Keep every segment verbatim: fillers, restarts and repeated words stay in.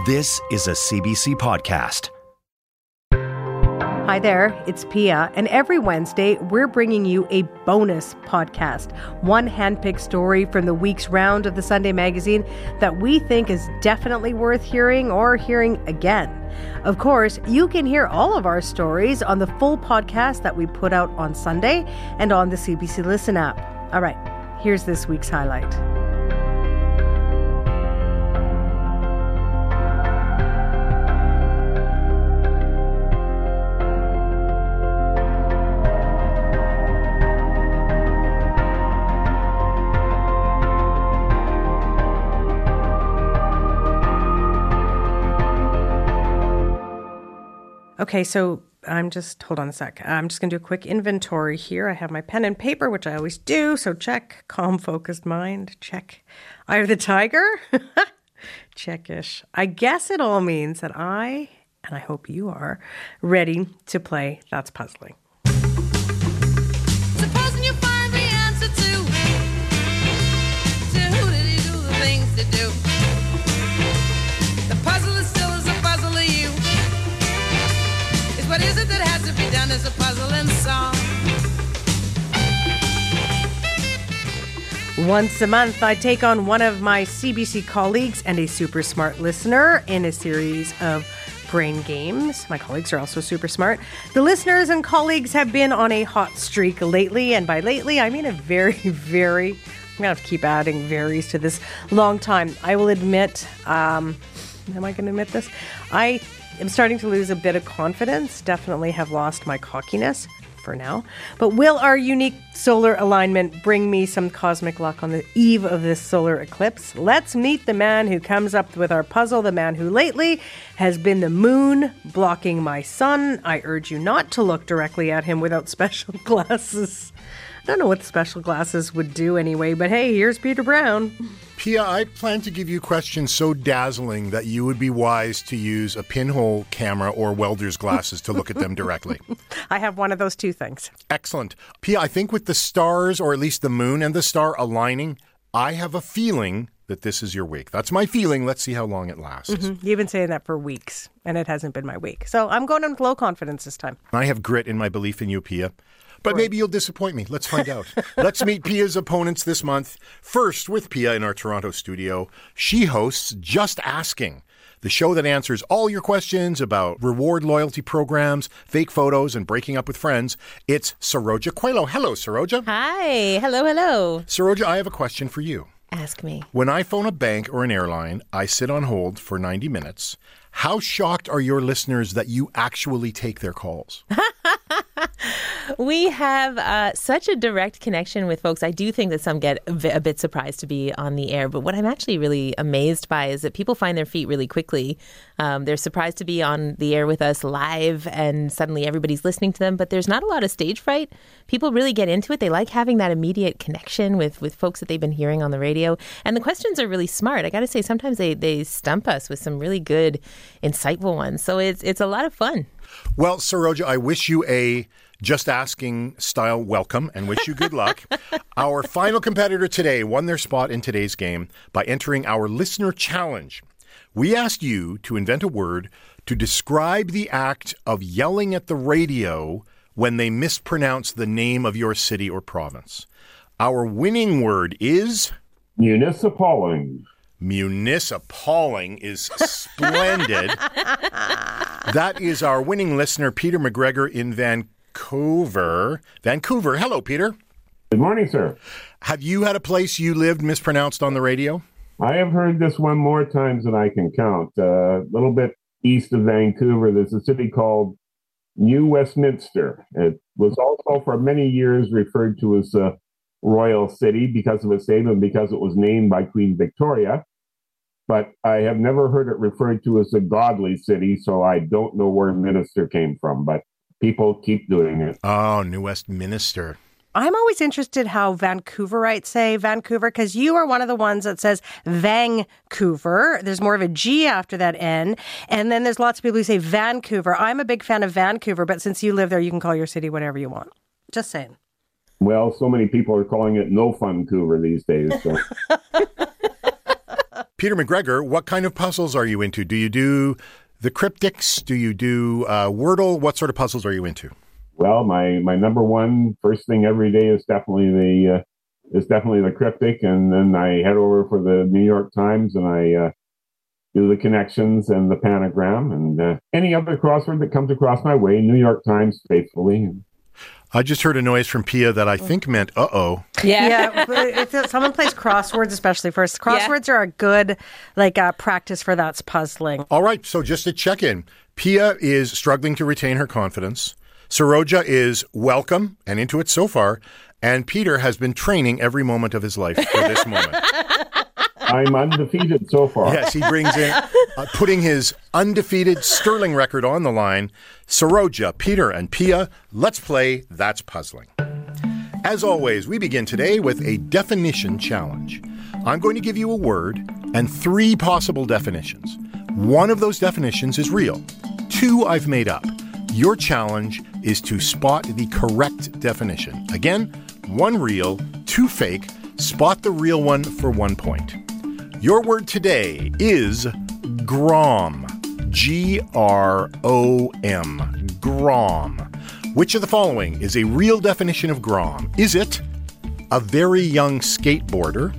This is a C B C podcast. Hi there, it's Pia, and every Wednesday we're bringing you a bonus podcast, one handpicked story from the week's round of the Sunday magazine that we think is definitely worth hearing or hearing again. Of course, you can hear all of our stories on the full podcast that we put out on Sunday and on the C B C Listen app. All right, here's this week's highlight. Okay, so I'm just, hold on a sec. I'm just going to do a quick inventory here. I have my pen and paper, which I always do. So check. Calm, focused mind. Check. Eye of the tiger. Check-ish. I guess it all means that I, and I hope you are, ready to play That's Puzzling. Supposing you find the answer to, to who did he do the things to do? The puzzle is still as a puzzle to you. What is it that has to be done as a puzzle and song? Once a month, I take on one of my C B C colleagues and a super smart listener in a series of brain games. My colleagues are also super smart. The listeners and colleagues have been on a hot streak lately, and by lately, I mean a very, very, I'm going to have to keep adding varies to this long time. I will admit, um, am I going to admit this? I I'm starting to lose a bit of confidence, definitely have lost my cockiness for now. But will our unique solar alignment bring me some cosmic luck on the eve of this solar eclipse? Let's meet the man who comes up with our puzzle, the man who lately has been the moon blocking my sun. I urge you not to look directly at him without special glasses. I don't know what special glasses would do anyway, but hey, here's Peter Brown. Pia, I plan to give you questions so dazzling that you would be wise to use a pinhole camera or welder's glasses to look at them directly. I have one of those two things. Excellent. Pia, I think with the stars, or at least the moon and the star aligning, I have a feeling that this is your week. That's my feeling. Let's see how long it lasts. Mm-hmm. You've been saying that for weeks, and it hasn't been my week. So I'm going in with low confidence this time. I have grit in my belief in you, Pia. But maybe you'll disappoint me. Let's find out. Let's meet Pia's opponents this month. First, with Pia in our Toronto studio, she hosts Just Asking, the show that answers all your questions about reward loyalty programs, fake photos, and breaking up with friends. It's Saroja Coelho. Hello, Saroja. Hi. Hello, hello. Saroja, I have a question for you. Ask me. When I phone a bank or an airline, I sit on hold for ninety minutes. How shocked are your listeners that you actually take their calls? We have uh, such a direct connection with folks. I do think that some get a, v- a bit surprised to be on the air. But what I'm actually really amazed by is that people find their feet really quickly. Um, they're surprised to be on the air with us live, and suddenly everybody's listening to them. But there's not a lot of stage fright. People really get into it. They like having that immediate connection with, with folks that they've been hearing on the radio. And the questions are really smart. I got to say, sometimes they, they stump us with some really good, insightful ones. So it's it's a lot of fun. Well, Saroja, I wish you a Just Asking style welcome and wish you good luck. Our final competitor today won their spot in today's game by entering our listener challenge. We asked you to invent a word to describe the act of yelling at the radio when they mispronounce the name of your city or province. Our winning word is... Municipaling. Municipaling is splendid. That is our winning listener, Peter McGregor in Vancouver. Vancouver. Hello, Peter. Good morning, sir. Have you had a place you lived mispronounced on the radio? I have heard this one more times than I can count. Uh, a little bit east of Vancouver, there's a city called New Westminster. It was also for many years referred to as a royal city because of its name and because it was named by Queen Victoria. But I have never heard it referred to as a godly city, so I don't know where Minister came from, but people keep doing it. Oh, New Westminster. I'm always interested how Vancouverites say Vancouver, because you are one of the ones that says Vancouver. There's more of a G after that N. And then there's lots of people who say Vancouver. I'm a big fan of Vancouver, but since you live there, you can call your city whatever you want. Just saying. Well, so many people are calling it No Vancouver these days. So. Peter McGregor, what kind of puzzles are you into? Do you do the cryptics? Do you do uh, Wordle? What sort of puzzles are you into? Well, my, my number one first thing every day is definitely the uh, is definitely the cryptic, and then I head over for the New York Times and I uh, do the connections and the panagram and uh, any other crossword that comes across my way. New York Times faithfully. I just heard a noise from Pia that I think meant uh-oh. Yeah. Yeah, but if someone plays crosswords, especially first, crosswords are a good like uh, practice for that's puzzling. All right, so just to check in, Pia is struggling to retain her confidence. Saroja is welcome and into it so far, and Peter has been training every moment of his life for this moment. I'm undefeated so far. Yes, he brings in, uh, putting his undefeated sterling record on the line. Saroja, Peter, and Pia, let's play That's Puzzling. As always, we begin today with a definition challenge. I'm going to give you a word and three possible definitions. One of those definitions is real. Two I've made up. Your challenge is to spot the correct definition. Again, one real, two fake. Spot the real one for one point. Your word today is grom. G R O M. Grom. Which of the following is a real definition of grom? Is it a very young skateboarder?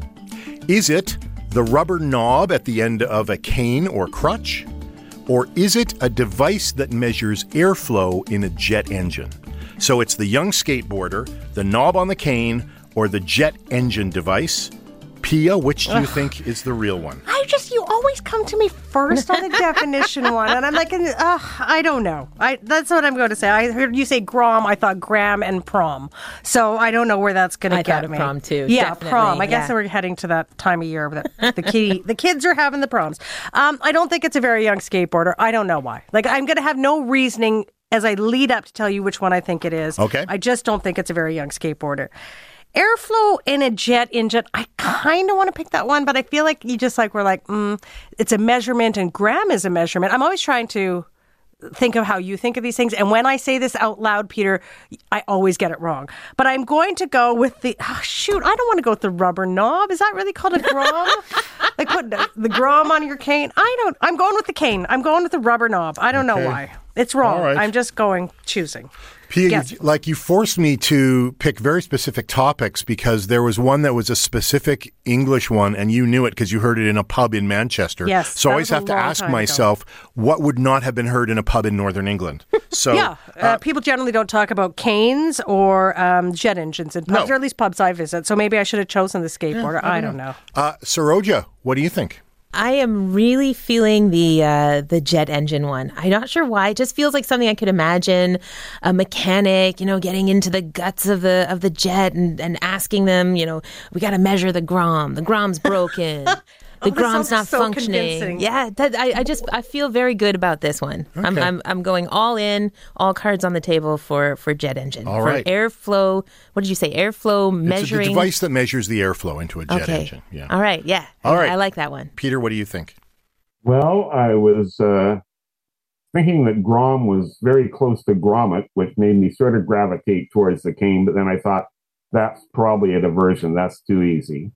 Is it the rubber knob at the end of a cane or crutch? Or is it a device that measures airflow in a jet engine? So it's the young skateboarder, the knob on the cane, or the jet engine device. Pia, which do you Ugh. think is the real one? I just, you always come to me first on the definition one. And I'm like, uh, I don't know. I That's what I'm going to say. I heard you say grom. I thought gram and prom. So I don't know where that's going to get thought me. Prom too. Yeah, definitely. prom. I yeah. guess we're heading to that time of year that the, kid, the kids are having the proms. Um, I don't think it's a very young skateboarder. I don't know why. Like, I'm going to have no reasoning as I lead up to tell you which one I think it is. Okay. I just don't think it's a very young skateboarder. Airflow in a jet engine, I kind of want to pick that one, but I feel like you just like, we're like, mm, it's a measurement and gram is a measurement. I'm always trying to think of how you think of these things. And when I say this out loud, Peter, I always get it wrong. But I'm going to go with the, oh, shoot, I don't want to go with the rubber knob. Is that really called a grom? Like put the, the grom on your cane? I don't, I'm going with the cane. I'm going with the rubber knob. I don't okay. know why. It's wrong. Right. I'm just going, choosing. Pia, Yes. you, like you forced me to pick very specific topics because there was one that was a specific English one and you knew it because you heard it in a pub in Manchester. Yes, so I that always was a have to long ask time myself, what would not have been heard in a pub in Northern England? So Yeah, uh, uh, people generally don't talk about canes or um, jet engines in pubs, No. or at least pubs I visit. So maybe I should have chosen the skateboarder. I don't know. uh, Saroja, what do you think? I am really feeling the uh, the jet engine one. I'm not sure why. It just feels like something I could imagine a mechanic, you know, getting into the guts of the of the jet and, and asking them, you know, we got to measure the grom. The grom's broken. The Oh, this grom's sounds not so functioning. convincing. Yeah, that, I, I just I feel very good about this one. I'm, Okay. I'm I'm going all in, all cards on the table for for jet engine. All for right. airflow. What did you say? Airflow measuring. It's the device that measures the airflow into a jet okay. engine. Yeah. All right. Yeah. All I, right. I like that one. Peter, what do you think? Well, I was uh, thinking that grom was very close to grommet, which made me sort of gravitate towards the cane, but then I thought that's probably a diversion. That's too easy.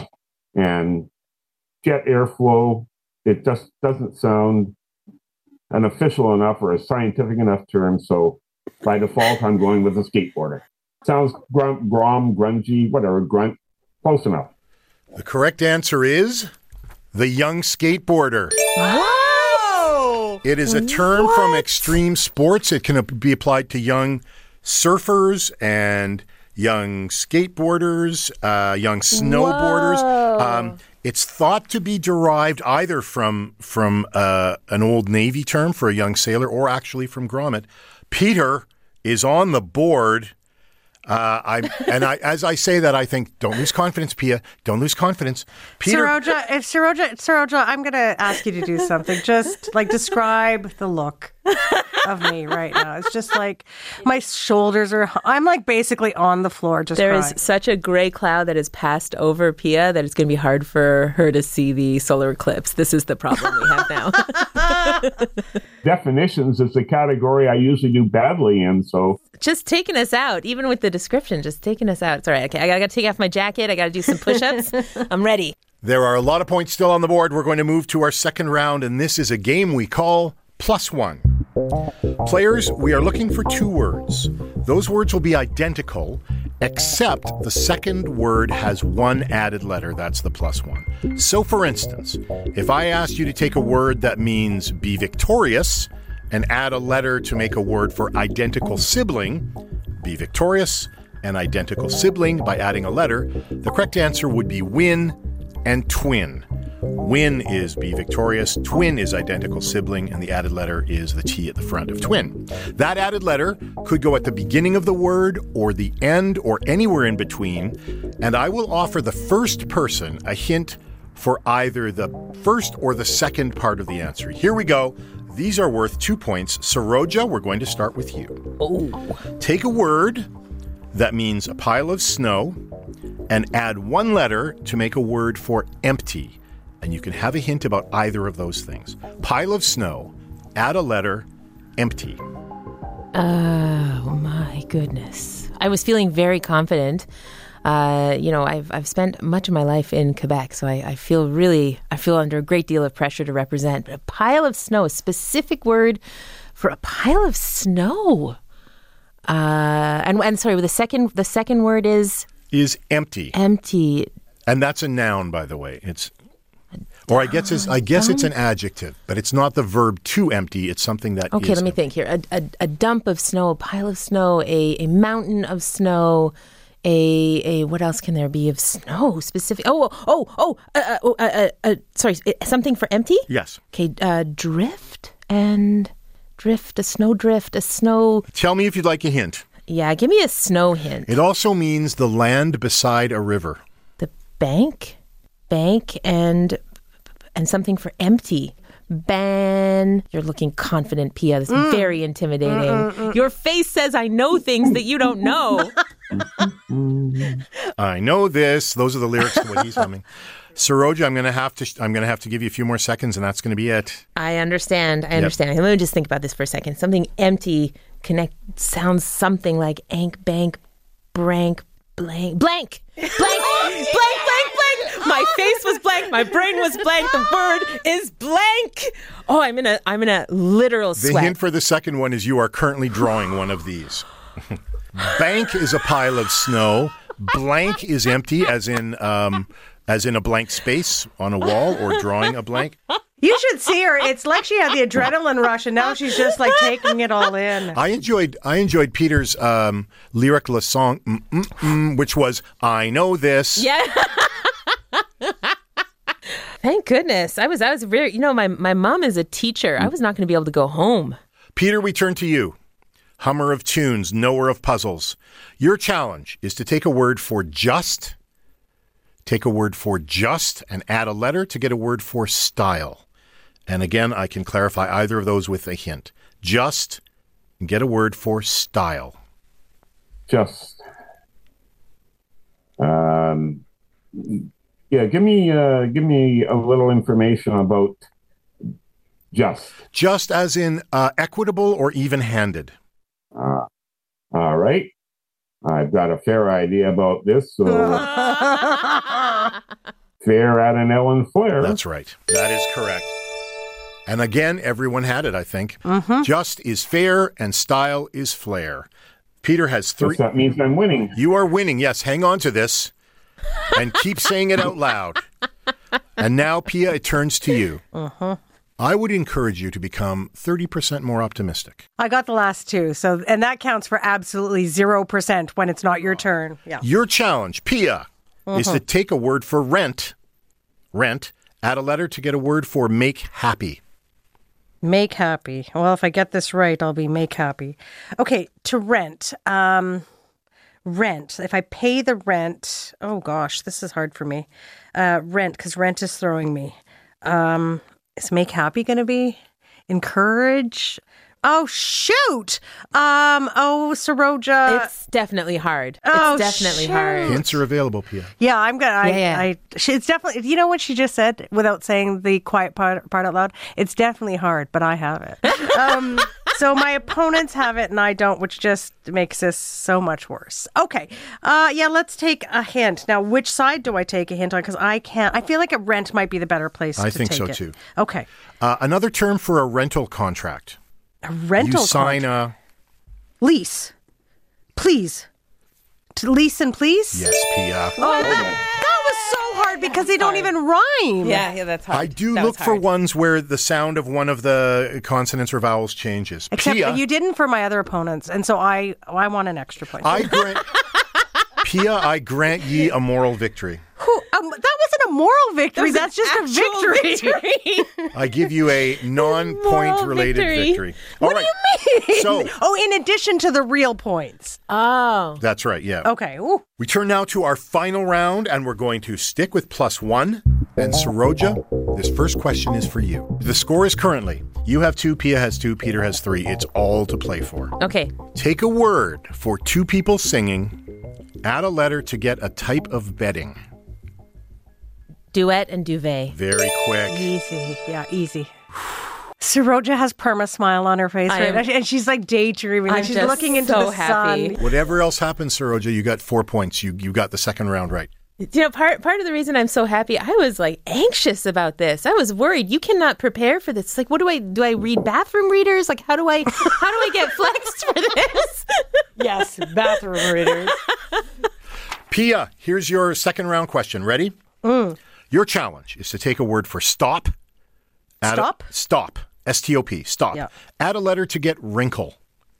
And jet airflow, it just doesn't sound an official enough or a scientific enough term, so by default, I'm going with a skateboarder. Sounds grum, grom, grungy, whatever, grunt, close enough. The correct answer is the young skateboarder. Whoa! It is a term from extreme sports. It can be applied to young surfers and young skateboarders, uh, young snowboarders. Um, it's thought to be derived either from from uh, an old Navy term for a young sailor or actually from grommet. Peter is on the board. Uh, I and I, as I say that, I think, don't lose confidence, Pia. Don't lose confidence, Peter. Saroja, if Saroja, Saroja, I'm going to ask you to do something. Just like describe the look of me right now. It's just like my shoulders are. I'm like basically on the floor, just There crying. is such a gray cloud that has passed over Pia that it's going to be hard for her to see the solar eclipse. This is the problem we have now. Definitions is the category I usually do badly in, so Just taking us out, even with the description, just taking us out. It's all right. Okay, I got to take off my jacket. I got to do some push-ups. I'm ready. There are a lot of points still on the board. We're going to move to our second round, and this is a game we call Plus One. Players, we are looking for two words. Those words will be identical, except the second word has one added letter. That's the plus one. So, for instance, if I asked you to take a word that means be victorious and add a letter to make a word for identical sibling, be victorious and identical sibling by adding a letter, the correct answer would be win and twin. Win is be victorious, twin is identical sibling, and the added letter is the T at the front of twin. That added letter could go at the beginning of the word or the end or anywhere in between, and I will offer the first person a hint for either the first or the second part of the answer. Here we go. These are worth two points. Saroja, we're going to start with you. Oh. Take a word that means a pile of snow and add one letter to make a word for empty. And you can have a hint about either of those things. Pile of snow, add a letter, empty. Oh, my goodness. I was feeling very confident. Uh, you know, I've I've spent much of my life in Quebec, so I, I feel really, I feel under a great deal of pressure to represent. But a pile of snow, a specific word for a pile of snow. Uh, and, and sorry, the second the second word is? Is empty. Empty. And that's a noun, by the way. It's... Or I guess it's, I guess it's an adjective, but it's not the verb to empty. It's something that okay, is let me empty. think here. A, a, a dump of snow, a pile of snow, a, a mountain of snow, a a what else can there be of snow specific? Oh, oh, oh, uh, uh, uh, uh, sorry, something for empty? Yes. Okay, uh, drift and drift, a snow drift, a snow... Tell me if you'd like a hint. Yeah, give me a snow hint. It also means the land beside a river. The bank? Bank and... and something for empty. Ban. You're looking confident, Pia. This is mm. very intimidating. Mm, mm, mm. Your face says I know things that you don't know. I know this. Those are the lyrics to what he's humming. Saroja, I'm going to have to. I'm going to have to give you a few more seconds, and that's going to be it. I understand. I understand. Yep. Let me just think about this for a second. Something empty connect sounds something like ank, bank, brank, blank, blank, blank, blank, blank, blank. My face was blank. My brain was blank. The word is blank. Oh, I'm in a. I'm in a literal sweat. The hint for the second one is you are currently drawing one of these. Bank is a pile of snow. Blank is empty, as in um, as in a blank space on a wall, or drawing a blank. You should see her. It's like she had the adrenaline rush, and now she's just like taking it all in. I enjoyed I enjoyed Peter's um, lyric-less song, mm, mm, mm, which was "I Know This." Yeah. Thank goodness. I was I was very. You know, my my mom is a teacher. I was not going to be able to go home. Peter, we turn to you. Hummer of tunes, knower of puzzles. Your challenge is to take a word for just, take a word for just, and add a letter to get a word for style. And again, I can clarify either of those with a hint. Just, and get a word for style. Just. Um, yeah, give me uh, give me a little information about just. Just as in uh, equitable or even-handed. Uh, all right. I've got a fair idea about this. So fair at an Ellen Flair. That's right. That is correct. And again, everyone had it, I think. Mm-hmm. Just is fair and style is flair. Peter has three. Yes, that means I'm winning. You are winning. Yes, hang on to this and keep saying it out loud. And now, Pia, it turns to you. Uh-huh. I would encourage you to become thirty percent more optimistic. I got the last two, so and that counts for absolutely zero percent when it's not your turn. Yeah. Your challenge, Pia, uh-huh. is to take a word for rent, rent, add a letter to get a word for make happy. Make happy. Well, if I get this right, I'll be make happy. Okay, to rent. Um, rent. If I pay the rent, oh gosh, this is hard for me. Uh, rent, because rent is throwing me. Um... Is make happy going to be? Encourage? Oh, shoot. Um. Oh, Saroja. It's definitely hard. Oh, it's definitely shoot. hard. Hints are available, Pia. Yeah, I'm going to. Yeah, yeah. I, she, it's definitely, you know what she just said without saying the quiet part, part out loud? It's definitely hard, but I have it. um, So my opponents have it and I don't, which just makes this so much worse. Okay. Uh, yeah, let's take a hint. Now, which side do I take a hint on? Because I can't. I feel like a rent might be the better place I to think take so it. too. Okay. Uh, another term for a rental contract. A rental You sign contract. a... Lease. Please. To lease and please? Yes, Pia. Oh, that, that was so hard because they don't even rhyme. Yeah, yeah, that's hard. I do That look was for hard. ones where the sound of one of the consonants or vowels changes. Except Pia, you didn't for my other opponents, and so I I want an extra point. I grant... Pia, I grant ye a moral victory. Who, um, that wasn't a moral victory. That's just a Actual victory. victory. I give you a non-point Moral related victory. victory. All What right. do you mean? So- oh, in addition to the real points. Oh. That's right, yeah. Okay. Ooh. We turn now to our final round, and we're going to stick with plus one. And Saroja, this first question is for you. The score is currently, you have two, Pia has two, Peter has three. It's all to play for. Okay. Take a word for two people singing, add a letter to get a type of bedding. Duet and duvet. Very quick. Easy. Yeah, easy. Saroja has perma smile on her face, I right? am- and she's like daydreaming. I'm and she's just looking into so the happy. sun. Whatever else happens, Saroja, you got four points. You you got the second round right. You know, part part of the reason I'm so happy, I was like anxious about this. I was worried. You cannot prepare for this. Like, what do I do? I read bathroom readers? Like, how do I how do I get flexed for this? Yes, bathroom readers. Pia, here's your second round question. Ready? Mm. Your challenge is to take a word for stop. Add Stop? A, stop. S T O P. Stop. Yeah. Add a letter to get wrinkle.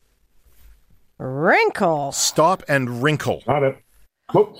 Wrinkle. Stop and wrinkle. Got it. Whoops.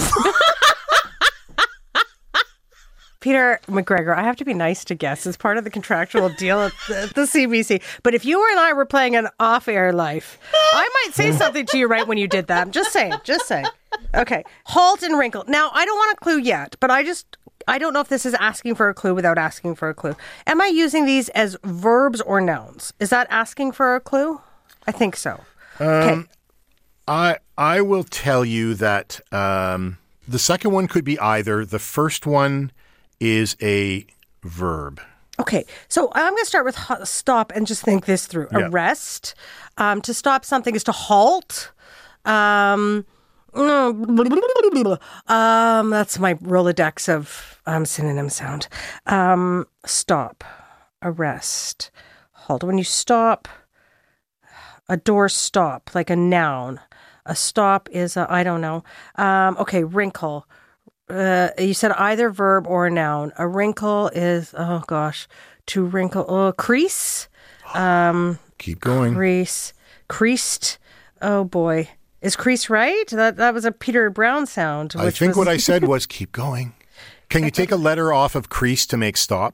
Peter McGregor, I have to be nice to guests. It's part of the contractual deal at the, at the C B C. But if you and I were playing an off-air life, I might say something to you right when you did that. I'm just saying, just saying. Okay, halt and wrinkle. Now, I don't want a clue yet, but I just, I don't know if this is asking for a clue without asking for a clue. Am I using these as verbs or nouns? Is that asking for a clue? I think so. Okay. I I will tell you that um, the second one could be either. The first one is a verb. Okay, so I'm going to start with ho- stop and just think this through. Yeah. Arrest. Um, to stop something is to halt. Um, um, that's my Rolodex of um, synonym sound. Um, stop. Arrest. Halt. When you stop, a door stop, like a noun. A stop is a, I don't know. Um, okay, wrinkle. Uh, you said either verb or a noun. A wrinkle is, oh gosh, to wrinkle, oh, crease, um, Keep going. crease, creased. Oh boy, is crease right? That that was a Peter Brown sound. I Which think was, what I said was keep going. Can you take a letter off of crease to make stop?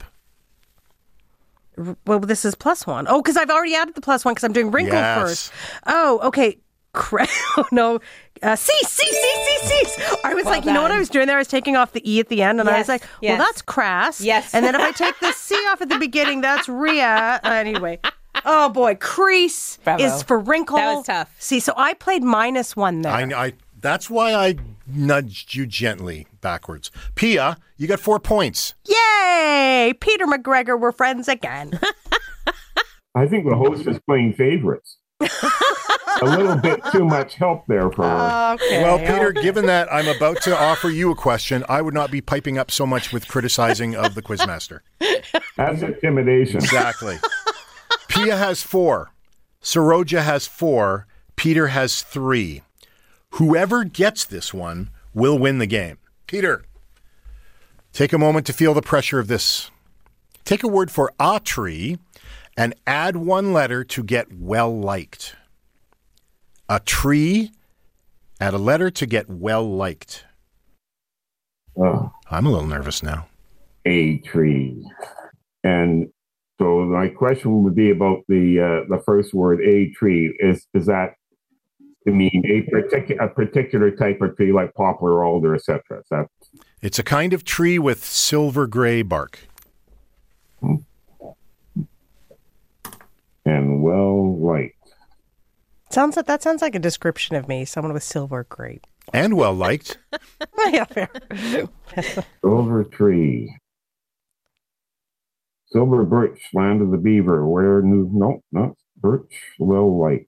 well, this is plus one. Oh, because I've already added the plus one because I'm doing wrinkle Yes. first. Oh, okay. Cra- oh, no. Uh, cease, cease, cease, cease, cease. I was Well like, you know what done. I was doing there? I was taking off the E at the end, and I was Yes, like, well, yes. that's crass. Yes. And then if I take the C off at the beginning, that's Rhea. Uh, anyway. Oh, boy. Crease Bravo. is for wrinkle. That was tough. See, so I played minus one there. I, I that's why I nudged you gently backwards. Pia, you got four points. Yay! Peter McGregor, we're friends again. I think the host is playing favorites. A little bit too much help there for her. Okay. Well, Peter, given that I'm about to offer you a question, I would not be piping up so much with criticizing of the Quizmaster. That's intimidation. Exactly. Pia has four. Saroja has four. Peter has three. Whoever gets this one will win the game. Peter, take a moment to feel the pressure of this. Take a word for a tree and add one letter to get well-liked. A tree, add a letter to get well-liked. Oh, I'm a little nervous now. a tree. And so my question would be about the uh, the first word, a tree. Is is that to mean a particular a particular type of tree like poplar, alder, et cetera? Is that It's a kind of tree with silver gray bark. and well liked? Sounds like, that sounds like a description of me, someone with silver grape. And well-liked. Yeah, fair. Silver tree. Silver birch, land of the beaver. Where new? No, no. Birch, Lil White.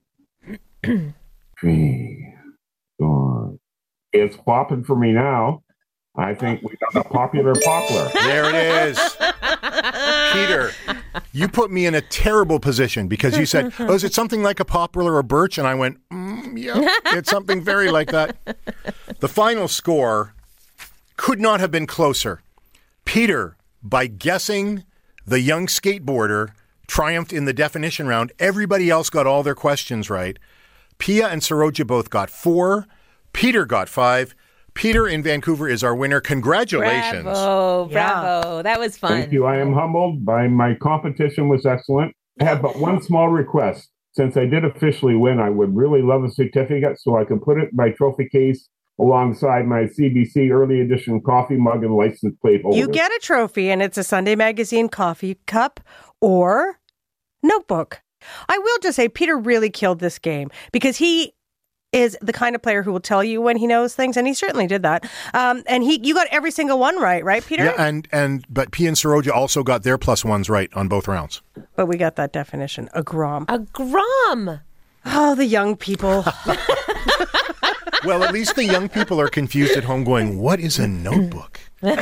Tree. Dawn. It's popping for me now. I think we got a popular poplar. There it is. Peter, you put me in a terrible position because you said, oh, is it something like a poplar or birch? And I went, mm, yeah, it's something very like that. The final score could not have been closer. Peter, by guessing the young skateboarder, triumphed in the definition round. Everybody else got all their questions right. Pia and Saroja both got four. Peter got five. Peter in Vancouver is our winner. Congratulations. Bravo, bravo. Yeah. That was fun. Thank you. I am humbled by my competition was excellent. I have but one small request. Since I did officially win, I would really love a certificate so I can put it in my trophy case alongside my C B C early edition coffee mug and license plate holder. You get a trophy, and it's a Sunday Magazine coffee cup or notebook. I will just say Peter really killed this game because he is the kind of player who will tell you when he knows things, and he certainly did that. Um, and he, you got every single one right, right, Peter? Yeah, and, and but Pia and Saroja also got their plus ones right on both rounds. But we got that definition, a grom. A grom. Oh, the young people. Well, at least the young people are confused at home going, what is a notebook? uh,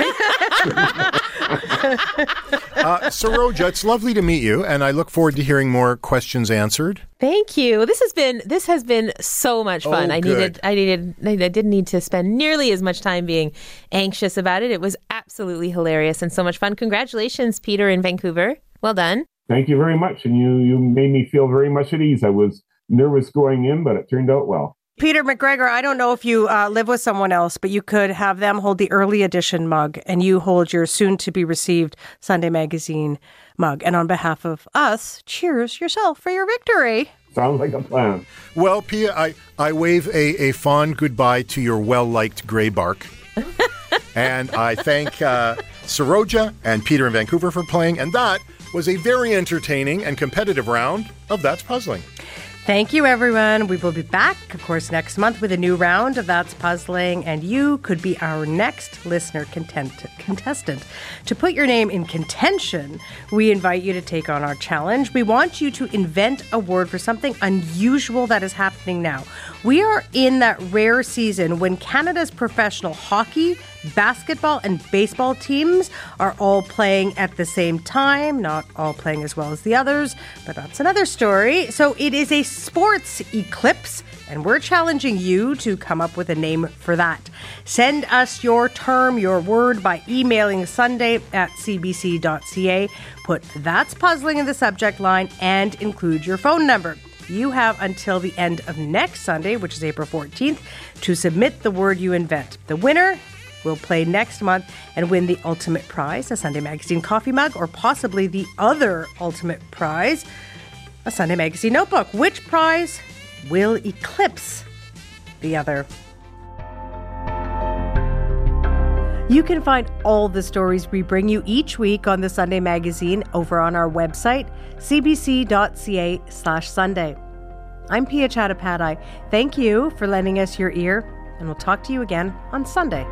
Saroja, it's lovely to meet you, and I look forward to hearing more questions answered. Thank you. This has been this has been so much fun. Oh, I good. needed I needed I didn't need to spend nearly as much time being anxious about it. It was absolutely hilarious and so much fun. Congratulations, Peter in Vancouver. Well done. Thank you very much. And you, you made me feel very much at ease. I was nervous going in, but it turned out well. Peter McGregor, I don't know if you uh, live with someone else, but you could have them hold the early edition mug and you hold your soon-to-be-received Sunday Magazine mug. And on behalf of us, cheers yourself for your victory. Sounds like a plan. Well, Pia, I, I wave a, a fond goodbye to your well-liked grey bark. And I thank uh, Saroja and Peter in Vancouver for playing. And that was a very entertaining and competitive round of That's Puzzling. Thank you, everyone. We will be back, of course, next month with a new round of That's Puzzling, and you could be our next listener content- contestant. To put your name in contention, we invite you to take on our challenge. We want you to invent a word for something unusual that is happening now. We are in that rare season when Canada's professional hockey, basketball, and baseball teams are all playing at the same time, not all playing as well as the others, but that's another story. So it is a sports eclipse, and we're challenging you to come up with a name for that. Send us your term, your word, by emailing Sunday at c b c dot c a. Put That's Puzzling in the subject line and include your phone number. You have until the end of next Sunday, which is April fourteenth, to submit the word you invent. The winner will play next month and win the ultimate prize, a Sunday Magazine coffee mug, or possibly the other ultimate prize, a Sunday Magazine notebook. Which prize will eclipse the other? You can find all the stories we bring you each week on the Sunday Magazine over on our website, c b c dot c a slash Sunday. I'm Pia Chattopadhyay. Thank you for lending us your ear, and we'll talk to you again on Sunday.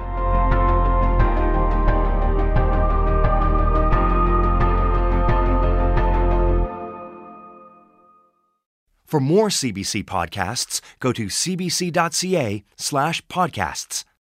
For more C B C podcasts, go to c b c dot c a slash podcasts.